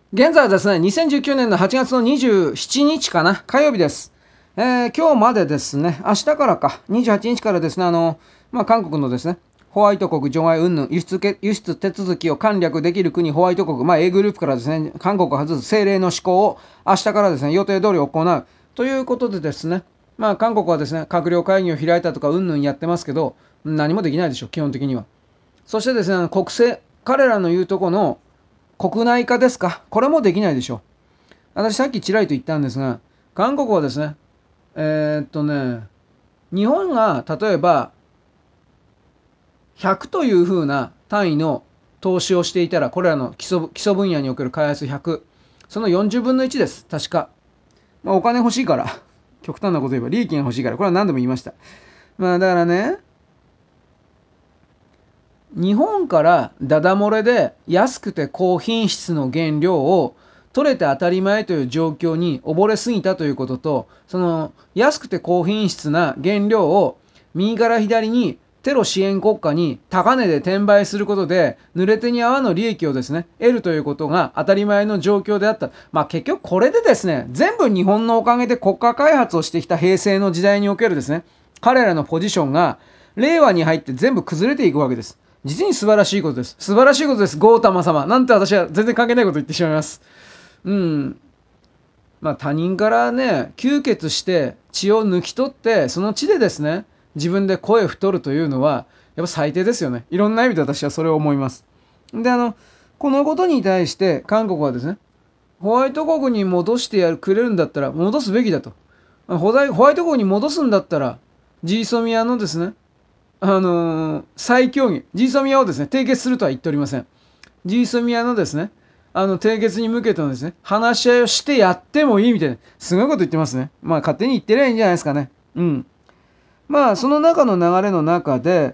現在はですね、2019年の8月の27日かな、火曜日です。今日までですね、明日からか、28日からですね、韓国のですね、ホワイト国除外云々輸出手続きを簡略できる国ホワイト国、A グループからですね、韓国を外す政令の施行を明日からですね、予定通り行うということでですね、韓国はですね、閣僚会議を開いたとか云々やってますけど、何もできないでしょ、基本的には。そしてですね、国政、彼らの言うとこの国内化ですか、これもできないでしょう。私さっきちらりと言ったんですが、韓国はですね、日本が例えば100というふうな単位の投資をしていたら、これらの基礎分野における開発100、その40分の1です、確か。お金欲しいから、極端なこと言えば利益が欲しいから、これは何度も言いました。だからね、日本からダダ漏れで安くて高品質の原料を取れて当たり前という状況に溺れすぎたということと、その安くて高品質な原料を右から左にテロ支援国家に高値で転売することで濡れ手に泡の利益をですね得るということが当たり前の状況であった。結局これでですね、全部日本のおかげで国家開発をしてきた平成の時代におけるですね、彼らのポジションが令和に入って全部崩れていくわけです。実に素晴らしいことです。素晴らしいことです。ゴータマ様。なんて私は全然関係ないこと言ってしまいます。うん。他人からね、吸血して血を抜き取って、その血でですね、自分で声太るというのは、やっぱ最低ですよね。いろんな意味で私はそれを思います。で、このことに対して韓国はですね、ホワイト国に戻してくれるんだったら戻すべきだと。ホワイト国に戻すんだったら、ジーソミアのですね、再協議、ジーソミアをですね、締結するとは言っておりません。ジーソミアのですね、締結に向けてのですね、話し合いをしてやってもいいみたいな、すごいこと言ってますね。勝手に言ってりゃいいんじゃないですかね。うん。その中の流れの中で、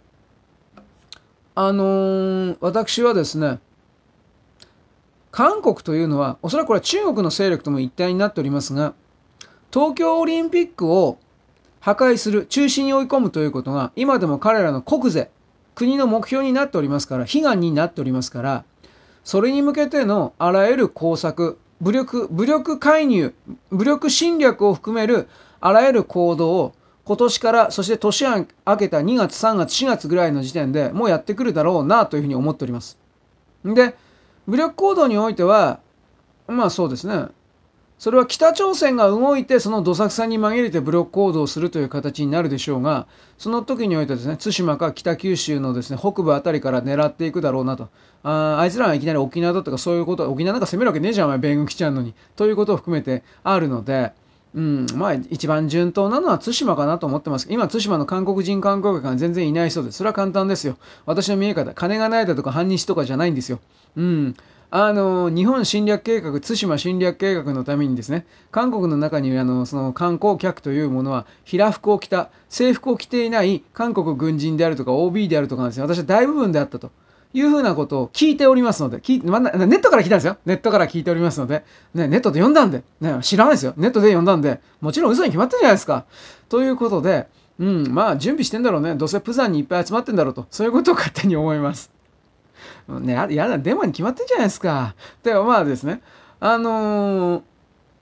私はですね、韓国というのは、おそらくこれは中国の勢力とも一体になっておりますが、東京オリンピックを破壊する、中止に追い込むということが、今でも彼らの国是、国の目標になっておりますから、悲願になっておりますから、それに向けてのあらゆる工作、武力介入、武力侵略を含めるあらゆる行動を今年から、そして年明けた2月、3月、4月ぐらいの時点でもうやってくるだろうなというふうに思っております。で、武力行動においては、そうですね。それは北朝鮮が動いてそのどさくさに紛れて武力行動をするという形になるでしょうが、その時においてですね、対馬か北九州のですね、北部あたりから狙っていくだろうなと。あいつらがいきなり沖縄だとかそういうこと、沖縄なんか攻めるわけねえじゃん、お前米軍来ちゃうのに。ということを含めてあるので、一番順当なのは対馬かなと思ってます。今、対馬の韓国人観光客が全然いないそうです。それは簡単ですよ。私の見え方、金がないだとか反日とかじゃないんですよ。うん。日本侵略計画、対馬侵略計画のためにですね、韓国の中にその観光客というものは、平服を着た、制服を着ていない韓国軍人であるとか OB であるとかですね、私は大部分であったというふうなことを聞いておりますので、ネットから聞いたんですよ。ネットから聞いておりますので、ネットで読んだんで、知らないですよ。ネットで読んだんで、もちろん嘘に決まってるじゃないですか。ということで、準備してんだろうね。どうせプサンにいっぱい集まってんだろうと、そういうことを勝手に思います。ね、やだ、デマに決まってんじゃないですか。ではですね、あのー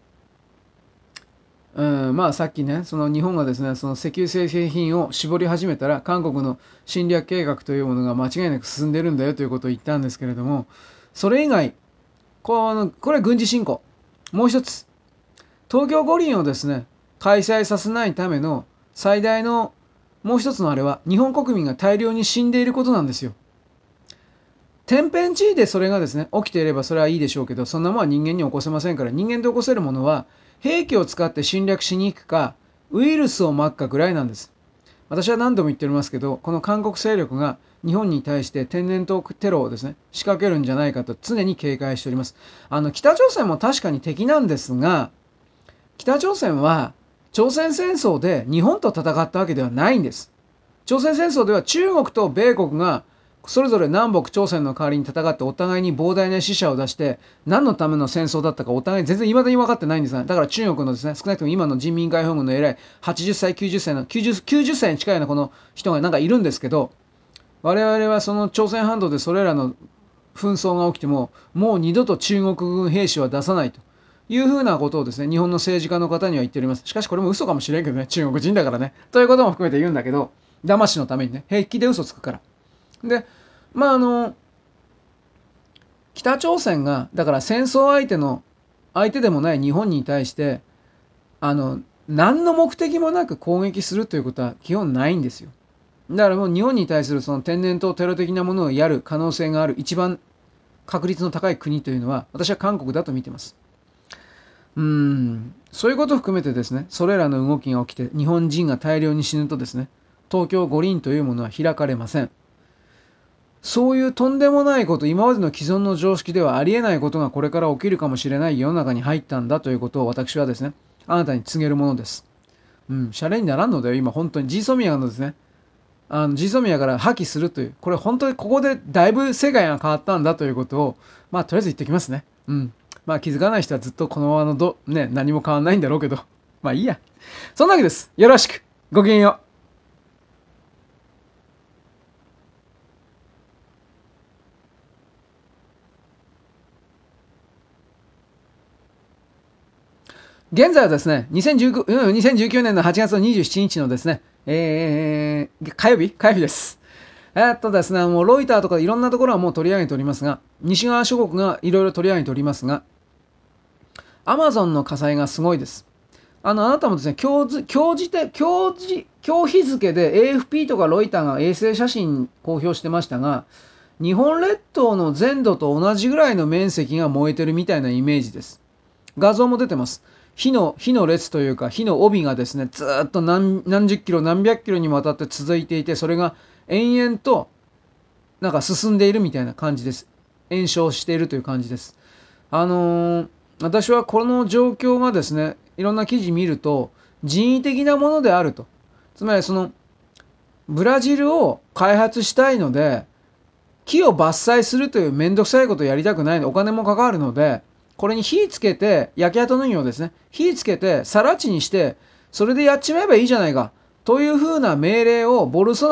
さっきね、その日本がですね、その石油製品を絞り始めたら、韓国の侵略計画というものが間違いなく進んでるんだよということを言ったんですけれども、それ以外、これは軍事侵攻。もう一つ、東京五輪をですね、開催させないための最大のもう一つのあれは、日本国民が大量に死んでいることなんですよ。天変地異でそれがですね、起きていればそれはいいでしょうけど、そんなものは人間に起こせませんから、人間で起こせるものは、兵器を使って侵略しに行くか、ウイルスをまくかぐらいなんです。私は何度も言っておりますけど、この韓国勢力が日本に対して天然痘テロをですね、仕掛けるんじゃないかと常に警戒しております。北朝鮮も確かに敵なんですが、北朝鮮は朝鮮戦争で日本と戦ったわけではないんです。朝鮮戦争では中国と米国がそれぞれ南北朝鮮の代わりに戦ってお互いに膨大な死者を出して何のための戦争だったかお互い全然未だに分かってないんですね。だから中国のですね、少なくとも今の人民解放軍の偉い80歳90歳の90歳に近いようなこの人がなんかいるんですけど、我々はその朝鮮半島でそれらの紛争が起きても、もう二度と中国軍兵士は出さないというふうなことをですね、日本の政治家の方には言っております。しかしこれも嘘かもしれんけどね、中国人だからね。ということも含めて言うんだけど、騙しのためにね、平気で嘘つくから。で、まあ北朝鮮が、だから戦争相手でもない日本に対して、何の目的もなく攻撃するということは基本ないんですよ。だからもう日本に対するその天然痘テロ的なものをやる可能性がある一番確率の高い国というのは私は韓国だと見てます。そういうことを含めてですね、それらの動きが起きて日本人が大量に死ぬとですね、東京五輪というものは開かれません。そういうとんでもないこと、今までの既存の常識ではありえないことがこれから起きるかもしれない世の中に入ったんだということを私はですね、あなたに告げるものです。シャレにならんのだよ、今本当に。ジーソミアのですね、ジーソミアから破棄するという、これ本当にここでだいぶ世界が変わったんだということを、まあとりあえず言ってきますね。まあ気づかない人はずっとこのままの何も変わんないんだろうけど、まあいいや。そんなわけです。よろしく。ごきげんよう。現在はですね、2019年の8月の27日のですね、火曜日です。ですね、もうロイターとかいろんなところはもう取り上げておりますが、西側諸国がいろいろ取り上げておりますが、アマゾンの火災がすごいです。あなたもですね、今日日付で AFP とかロイターが衛星写真公表してましたが、日本列島の全土と同じぐらいの面積が燃えてるみたいなイメージです。画像も出てます。火の列というか火の帯がですね、ずっと何十キロ何百キロにわたって続いていて、それが延々となんか進んでいるみたいな感じです。炎症しているという感じです。私はこの状況がですね、いろんな記事見ると人為的なものであると。つまりそのブラジルを開発したいので、木を伐採するというめんどくさいことをやりたくないの、お金もかかるので、これに火つけて、焼き跡のをですね、火つけて、更地にして、それでやっちまえばいいじゃないか。というふうな命令を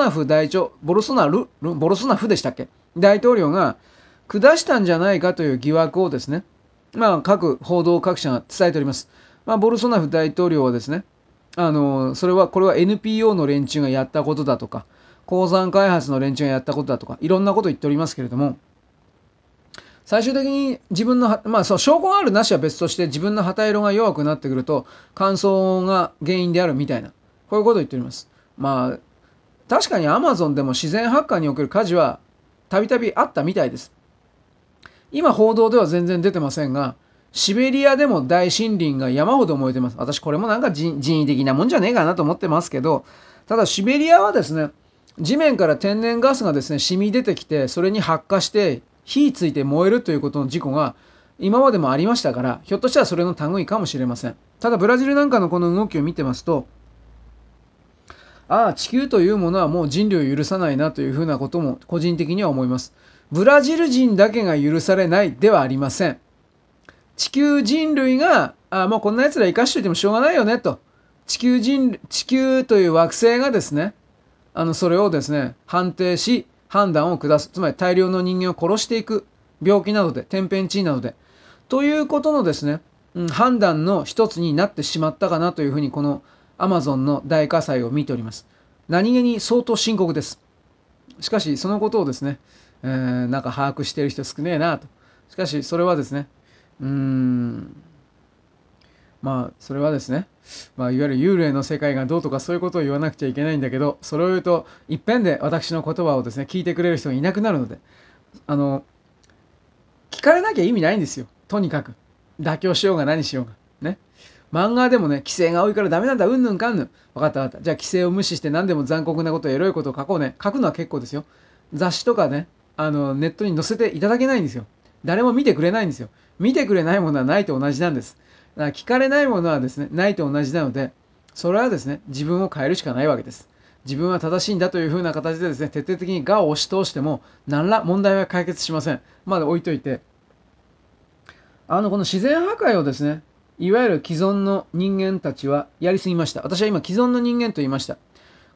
ボルソナフでしたっけ大統領が下したんじゃないかという疑惑をですね、まあ各報道各社が伝えております。まあボルソナフ大統領はですね、これは NPO の連中がやったことだとか、鉱山開発の連中がやったことだとか、いろんなことを言っておりますけれども、最終的に自分の、まあそう、証拠があるなしは別として自分の旗色が弱くなってくると、乾燥が原因であるみたいな、こういうことを言っております。まあ、確かにアマゾンでも自然発火における火事はたびたびあったみたいです。今報道では全然出てませんが、シベリアでも大森林が山ほど燃えてます。私これもなんか人為的なもんじゃねえかなと思ってますけど、ただシベリアはですね、地面から天然ガスがですね、染み出てきて、それに発火して火ついて燃えるということの事故が今までもありましたから、ひょっとしたらそれの類かもしれません。ただブラジルなんかのこの動きを見てますと、地球というものはもう人類を許さないなというふうなことも個人的には思います。ブラジル人だけが許されないではありません。地球人類が、もうこんな奴ら生かしといてもしょうがないよねと。地球という惑星がですね、それをですね、判定し、判断を下す。つまり大量の人間を殺していく。病気などで、天変地異などで。ということのですね、判断の一つになってしまったかなというふうに、このアマゾンの大火災を見ております。何気に相当深刻です。しかし、そのことをですね、なんか把握している人少ねえなと。しかし、それはですね、うーん、まあ、それはですね、まあ、いわゆる幽霊の世界がどうとかそういうことを言わなくちゃいけないんだけど、それを言うと、いっぺんで私の言葉をですね、聞いてくれる人がいなくなるので、あの、聞かれなきゃ意味ないんですよ。とにかく。妥協しようが何しようが。ね。漫画でもね、規制が多いからダメなんだ、うんぬんかんぬん。分かった分かった。じゃあ規制を無視して何でも残酷なこと、エロいことを書こうね。書くのは結構ですよ。雑誌とかね、ネットに載せていただけないんですよ。誰も見てくれないんですよ。見てくれないものはないと同じなんです。だから聞かれないものはですね、ないと同じなので、それはですね、自分を変えるしかないわけです。自分は正しいんだというふうな形でですね、徹底的に我を押し通しても、何ら問題は解決しません。まだ置いといて、この自然破壊をですね、いわゆる既存の人間たちはやりすぎました。私は今既存の人間と言いました。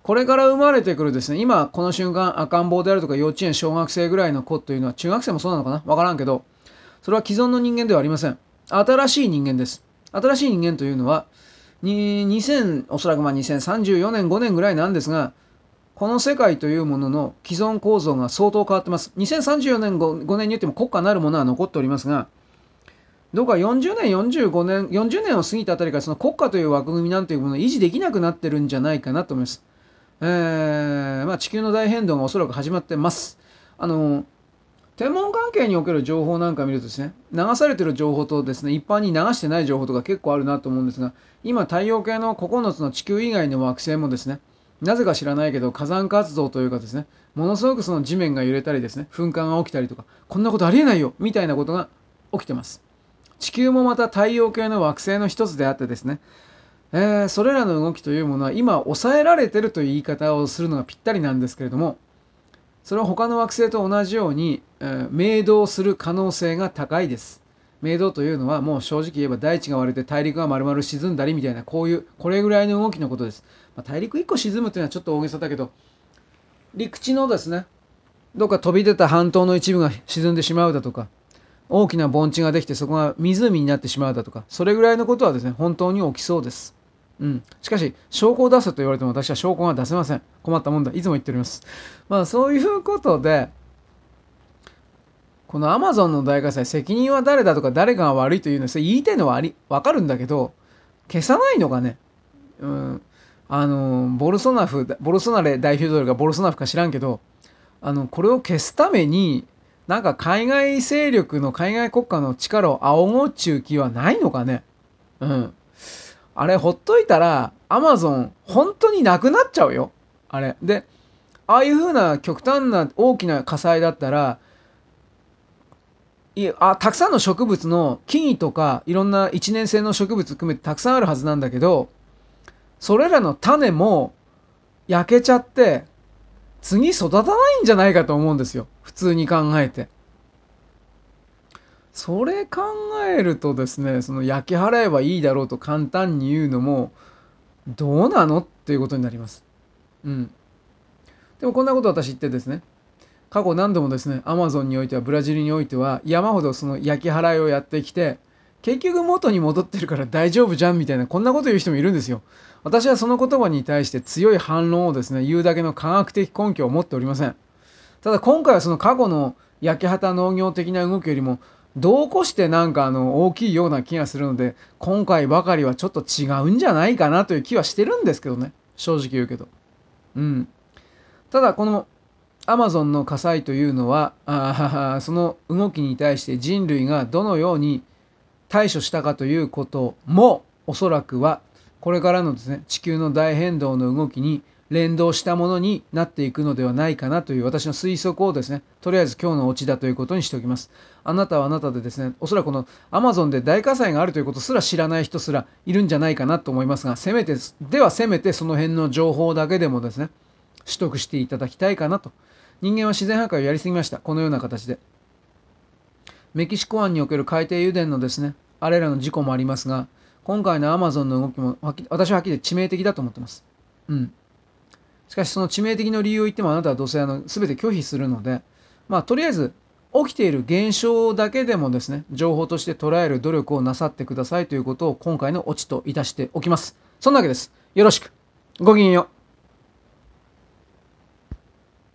これから生まれてくるですね、今この瞬間赤ん坊であるとか幼稚園小学生ぐらいの子というのは、中学生もそうなのかな、わからんけど、それは既存の人間ではありません。新しい人間です。新しい人間というのは2000、おそらく2034年5年ぐらいなんですが、この世界というものの既存構造が相当変わってます。2034年 5年に言っても国家なるものは残っておりますが、どうか40年、45年、40年を過ぎたあたりからその国家という枠組みなんていうものを維持できなくなってるんじゃないかなと思います。地球の大変動がおそらく始まってます。天文関係における情報なんか見るとですね、流されてる情報とですね、一般に流してない情報とか結構あるなと思うんですが、今太陽系の9つの地球以外の惑星もですね、なぜか知らないけど火山活動というかですね、ものすごくその地面が揺れたりですね、噴火が起きたりとか、こんなことありえないよみたいなことが起きてます。地球もまた太陽系の惑星の一つであってですね、それらの動きというものは今抑えられてるという言い方をするのがぴったりなんですけれども、それは他の惑星と同じように、明動する可能性が高いです。明動というのはもう正直言えば大地が割れて大陸が丸々沈んだりみたいなこれぐらいの動きのことです。大陸1個沈むというのはちょっと大げさだけど、陸地のですね、どっか飛び出た半島の一部が沈んでしまうだとか、大きな盆地ができてそこが湖になってしまうだとか、それぐらいのことはですね、本当に起きそうです。しかし、証拠を出せと言われても私は証拠が出せません。困ったもんだ。いつも言っております。そういうことで、このアマゾンの大火災、責任は誰だとか誰かが悪いというのは、それ言いたいのはわかるんだけど、消さないのがね、うん、ボルソナレ大統領がボルソナフか知らんけど、これを消すために、なんか海外勢力の海外国家の力を仰ごうっちゅう気はないのかね。うん。あれほっといたら、アマゾン本当になくなっちゃうよ。あれ。で、ああいう風な極端な大きな火災だったら、たくさんの植物の木々とかいろんな一年生の植物含めてたくさんあるはずなんだけど、それらの種も焼けちゃって次育たないんじゃないかと思うんですよ。普通に考えて。それ考えるとですね、その焼き払えばいいだろうと簡単に言うのもどうなのっていうことになります。うん。でもこんなこと私言ってですね、過去何度もですね、アマゾンにおいてはブラジルにおいては山ほどその焼き払いをやってきて、結局元に戻ってるから大丈夫じゃんみたいなこんなこと言う人もいるんですよ。私はその言葉に対して強い反論をですね、言うだけの科学的根拠を持っておりません。ただ今回はその過去の焼き畑農業的な動きよりも度を越してなんか大きいような気がするので、今回ばかりはちょっと違うんじゃないかなという気はしてるんですけどね。正直言うけど。うん。ただこのアマゾンの火災というのは、その動きに対して人類がどのように対処したかということも、おそらくはこれからのですね、地球の大変動の動きに連動したものになっていくのではないかなという私の推測をですね、とりあえず今日のオチだということにしておきます。あなたはあなたでですね、おそらくこのアマゾンで大火災があるということすら知らない人すらいるんじゃないかなと思いますが、せめてその辺の情報だけでもですね、取得していただきたいかなと。人間は自然破壊をやりすぎました。このような形で。メキシコ湾における海底油田のですね、あれらの事故もありますが、今回のアマゾンの動きも私ははっきり致命的だと思ってます。うん。しかしその致命的な理由を言ってもあなたはどうせ全て拒否するので、とりあえず起きている現象だけでもですね、情報として捉える努力をなさってくださいということを今回のオチといたしておきます。そんなわけです。よろしく。ごきげんよう。